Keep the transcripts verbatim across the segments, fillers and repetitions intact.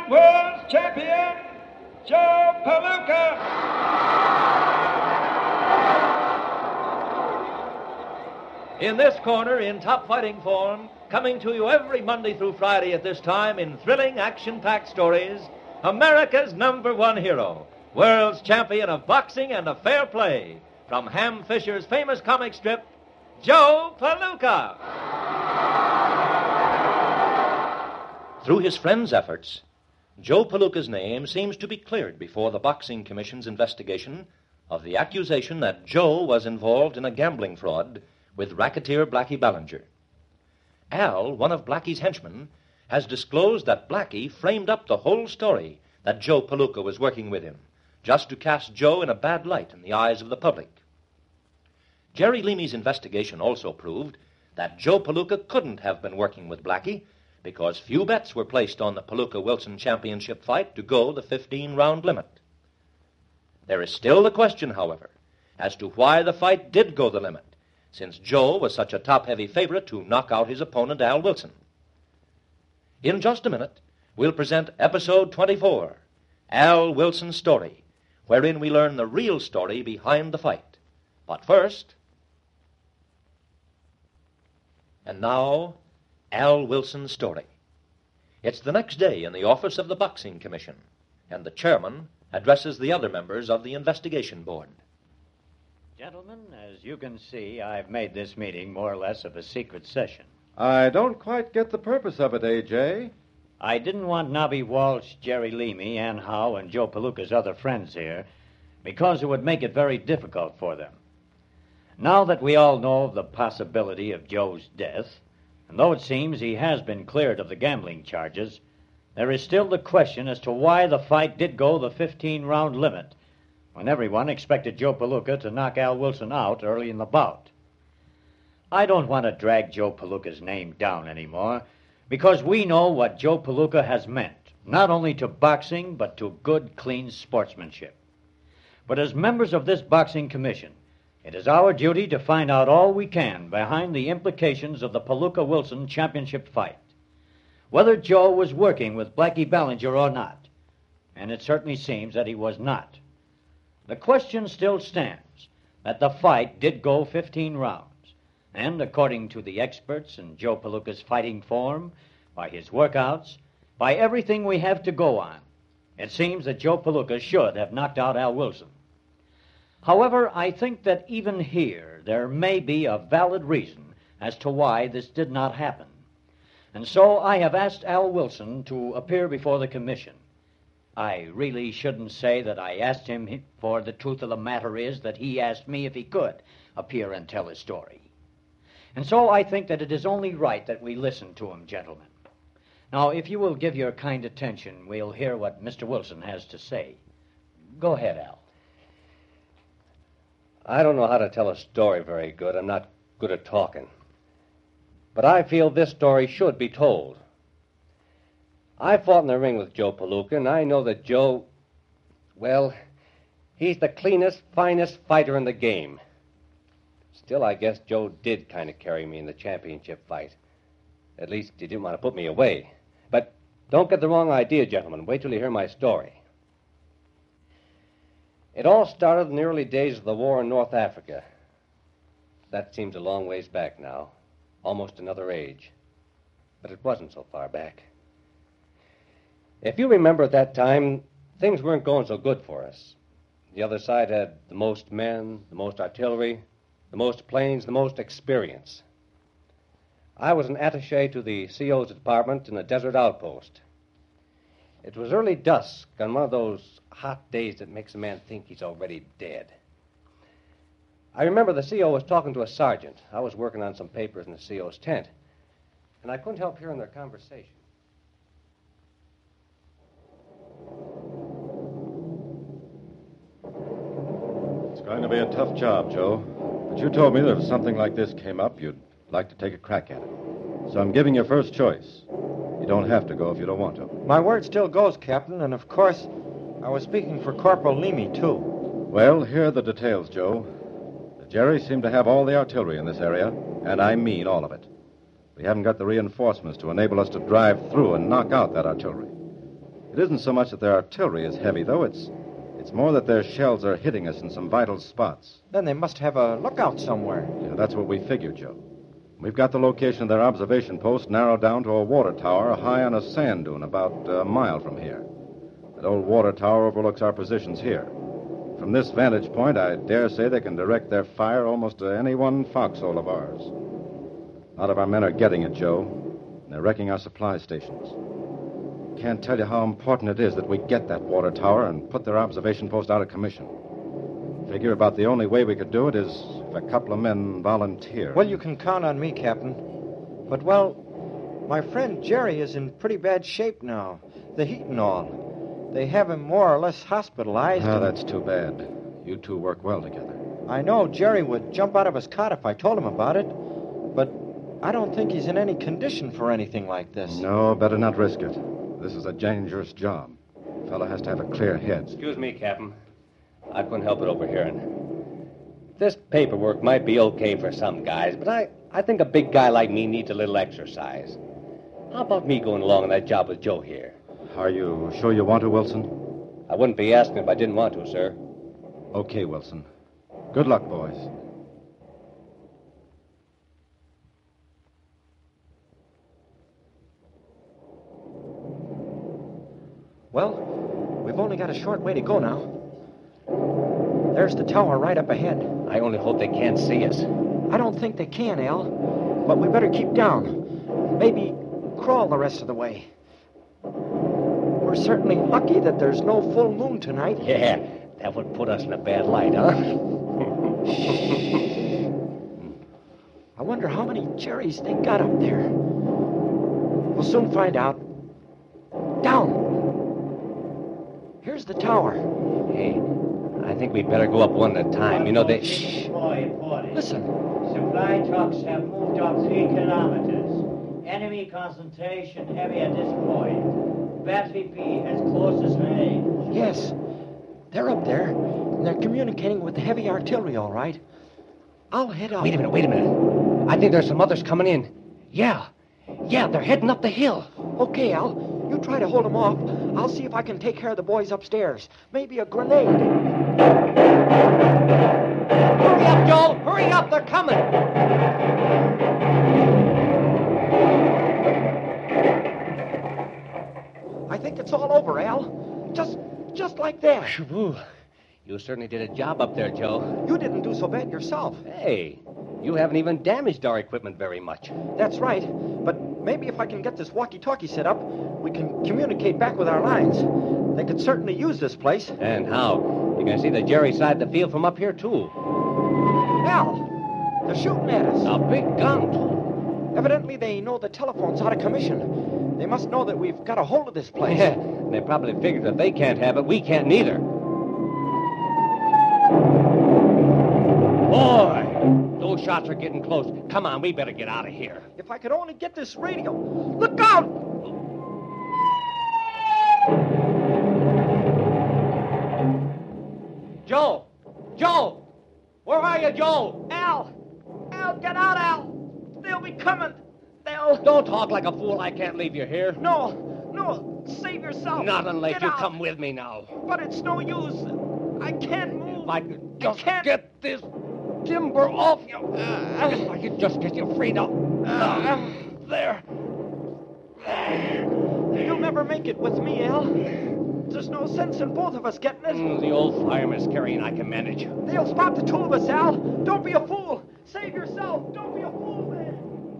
world's champion, Joe Palooka. In this corner, in top fighting form, coming to you every Monday through Friday at this time in thrilling, action-packed stories, America's number one hero, world's champion of boxing and of fair play, from Ham Fisher's famous comic strip, Joe Palooka. Through his friends' efforts, Joe Palooka's name seems to be cleared before the Boxing Commission's investigation of the accusation that Joe was involved in a gambling fraud with racketeer Blackie Ballinger. Al, one of Blackie's henchmen, has disclosed that Blackie framed up the whole story that Joe Palooka was working with him, just to cast Joe in a bad light in the eyes of the public. Jerry Leamy's investigation also proved that Joe Palooka couldn't have been working with Blackie because few bets were placed on the Palooka-Wilson championship fight to go the fifteen-round limit. There is still the question, however, as to why the fight did go the limit, since Joe was such a top-heavy favorite to knock out his opponent, Al Wilson. In just a minute, we'll present Episode twenty-four, Al Wilson's Story, wherein we learn the real story behind the fight. But first... And now, Al Wilson's story. It's the next day in the office of the Boxing Commission, and the chairman addresses the other members of the investigation board. Gentlemen, as you can see, I've made this meeting more or less of a secret session. I don't quite get the purpose of it, A J. I didn't want Nobby Walsh, Jerry Leamy, Ann Howe, and Joe Palooka's other friends here because it would make it very difficult for them. Now that we all know of the possibility of Joe's death, and though it seems he has been cleared of the gambling charges, there is still the question as to why the fight did go the fifteen-round limit when everyone expected Joe Palooka to knock Al Wilson out early in the bout. I don't want to drag Joe Palooka's name down anymore because we know what Joe Palooka has meant, not only to boxing but to good, clean sportsmanship. But as members of this Boxing Commission, it is our duty to find out all we can behind the implications of the Palooka-Wilson championship fight, whether Joe was working with Blackie Ballinger or not, and it certainly seems that he was not. The question still stands that the fight did go fifteen rounds, and according to the experts in Joe Palooka's fighting form, by his workouts, by everything we have to go on, it seems that Joe Palooka should have knocked out Al Wilson. However, I think that even here there may be a valid reason as to why this did not happen. And so I have asked Al Wilson to appear before the commission. I really shouldn't say that I asked him, for the truth of the matter is that he asked me if he could appear and tell his story. And so I think that it is only right that we listen to him, gentlemen. Now, if you will give your kind attention, we'll hear what Mister Wilson has to say. Go ahead, Al. I don't know how to tell a story very good. I'm not good at talking. But I feel this story should be told. I fought in the ring with Joe Palooka, and I know that Joe, well, he's the cleanest, finest fighter in the game. Still, I guess Joe did kind of carry me in the championship fight. At least he didn't want to put me away. But don't get the wrong idea, gentlemen. Wait till you hear my story. It all started in the early days of the war in North Africa. That seems a long ways back now, almost another age. But it wasn't so far back. If you remember at that time, things weren't going so good for us. The other side had the most men, the most artillery, the most planes, the most experience. I was an attaché to the C O's department in a desert outpost. It was early dusk on one of those hot days that makes a man think he's already dead. I remember the C O was talking to a sergeant. I was working on some papers in the C O's tent, and I couldn't help hearing their conversation. It's going to be a tough job, Joe. But you told me that if something like this came up, you'd like to take a crack at it. So I'm giving you first choice. You don't have to go if you don't want to. My word still goes, Captain, and of course, I was speaking for Corporal Leamy, too. Well, here are the details, Joe. The Jerry seem to have all the artillery in this area, and I mean all of it. We haven't got the reinforcements to enable us to drive through and knock out that artillery. It isn't so much that their artillery is heavy, though. It's it's more that their shells are hitting us in some vital spots. Then they must have a lookout somewhere. Yeah, that's what we figured, Joe. We've got the location of their observation post narrowed down to a water tower high on a sand dune about a mile from here. That old water tower overlooks our positions here. From this vantage point, I dare say they can direct their fire almost to any one foxhole of ours. A lot of our men are getting it, Joe. They're wrecking our supply stations. Can't tell you how important it is that we get that water tower and put their observation post out of commission. Figure about the only way we could do it is if a couple of men volunteer. Well, you can count on me, Captain. But, well, my friend Jerry is in pretty bad shape now. The heat and all. They have him more or less hospitalized. Oh, and- that's too bad. You two work well together. I know Jerry would jump out of his cot if I told him about it. But I don't think he's in any condition for anything like this. No, better not risk it. This is a dangerous job. A fellow has to have a clear head. Excuse me, Captain. I couldn't help it overhearing. This paperwork might be okay for some guys, but I, I think a big guy like me needs a little exercise. How about me going along on that job with Joe here? Are you sure you want to, Wilson? I wouldn't be asking if I didn't want to, sir. Okay, Wilson. Good luck, boys. Well, we've only got a short way to go now. There's the tower right up ahead. I only hope they can't see us. I don't think they can, Al. But we better keep down. Maybe crawl the rest of the way. We're certainly lucky that there's no full moon tonight. Yeah, that would put us in a bad light, huh? I wonder how many Jerrys they got up there. We'll soon find out. Down. Here's the tower. Hey, I think we'd better go up one at a time. You know, they... Shh. Listen. Supply trucks have moved up three kilometers. Enemy concentration heavy at this point. Battery P as close as May. Yes. They're up there, and they're communicating with the heavy artillery, all right. I'll head up. Wait a minute, wait a minute. I think there's some others coming in. Yeah. Yeah, they're heading up the hill. Okay, Al. You try to hold them off. I'll see if I can take care of the boys upstairs. Maybe a grenade. Hurry up, Joe! Hurry up, they're coming! I think it's all over, Al. Just, just like that. Whew. You certainly did a job up there, Joe. You didn't do so bad yourself. Hey, you haven't even damaged our equipment very much. That's right. But maybe if I can get this walkie-talkie set up, we can communicate back with our lines. They could certainly use this place. And how? You can see the Jerry side of the field from up here, too. Al, they're shooting at us. A big gun, too. Evidently, they know the telephone's out of commission. They must know that we've got a hold of this place. Yeah, they probably figured that they can't have it, we can't neither. Boy, those shots are getting close. Come on, we better get out of here. If I could only get this radio. Look out! Joe! Joe! Where are you, Joe? Al! Al, get out, Al! They'll be coming. They'll... Don't talk like a fool. I can't leave you here. No, no, save yourself. Not unless Get you out. come with me now. But it's no use. I can't move. If I could just can't- get this timber off you. If I could just get you free now. Uh, there. You'll never make it with me, Al. There's no sense in both of us getting it. Mm, the old fireman's carrying I can manage. They'll stop the two of us, Al. Don't be a fool. Save yourself. Don't be a fool, man.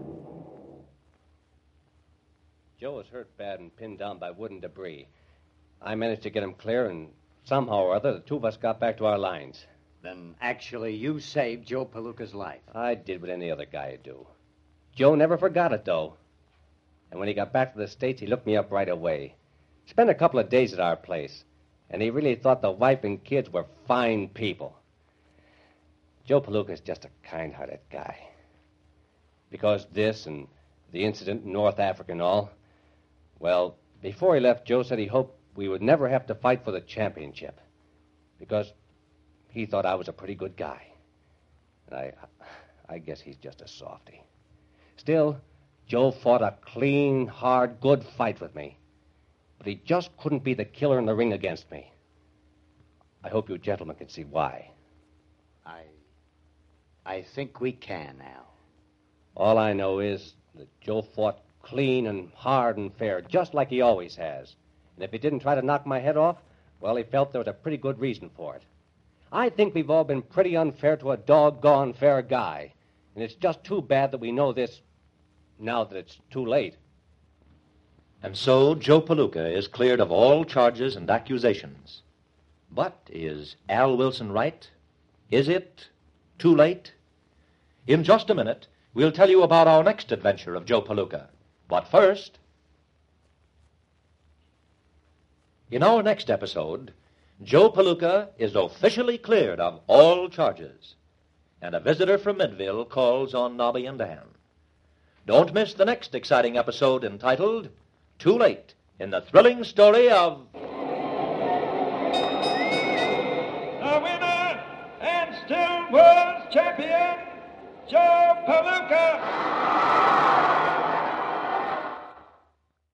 Joe was hurt bad and pinned down by wooden debris. I managed to get him clear, and somehow or other, the two of us got back to our lines. Then actually you saved Joe Palooka's life. I did what any other guy would do. Joe never forgot it, though. And when he got back to the States, he looked me up right away. Spent a couple of days at our place, and he really thought the wife and kids were fine people. Joe Palooka's just a kind-hearted guy. Because this and the incident in North Africa and all, well, before he left, Joe said he hoped we would never have to fight for the championship. Because he thought I was a pretty good guy. And I, I guess he's just a softy. Still, Joe fought a clean, hard, good fight with me. but he just couldn't be the killer in the ring against me. I hope you gentlemen can see why. I. I think we can, Al. All I know is that Joe fought clean and hard and fair, just like he always has. And if he didn't try to knock my head off, well, he felt there was a pretty good reason for it. I think we've all been pretty unfair to a doggone fair guy. And it's just too bad that we know this now that it's too late. And so Joe Palooka is cleared of all charges and accusations. But is Al Wilson right? Is it too late? In just a minute, we'll tell you about our next adventure of Joe Palooka. But first, in our next episode, Joe Palooka is officially cleared of all charges, and a visitor from Midville calls on Nobby and Dan. Don't miss the next exciting episode entitled Too Late, in the thrilling story of The winner and still world champion, Joe Palooka.